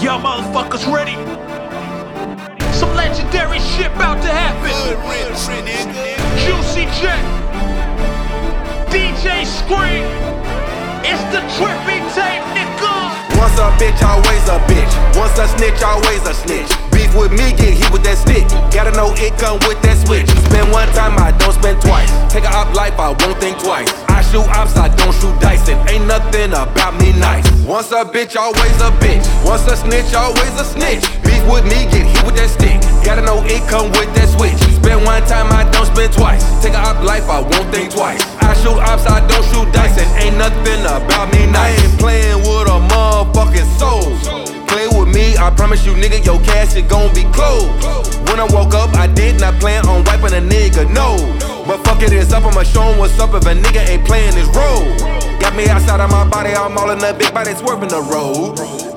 Y'all motherfuckers ready? Some legendary shit about to happen. Juicy J, DJ Scream. It's the trippy tape, nigga. Once a bitch, always a bitch. Once a snitch, always a snitch. Beef with me, get hit with that stick. Gotta know it come with that switch. Spend one time, I don't spend twice. Take a op life, I won't think twice. I shoot ops, I don't shoot dice. And ain't nothing about me nice. Once a bitch, always a bitch. Once a snitch, always a snitch. Beef with me, get hit with that stick. Gotta know it come with that switch. Spend one time, I don't spend twice. Take a op life, I won't think twice. I shoot ops, I don't shoot dice. And ain't nothing about me nice. I ain't playing with a motherfucking soul. Play with me, I promise you, nigga, your cash is gon' be closed. When I woke up, I did not plan on wiping a nigga, no. But fuck it, it's up, I'ma show him what's up if a nigga ain't playing his role. Got me outside of my body, I'm all in the big body, swerving the road.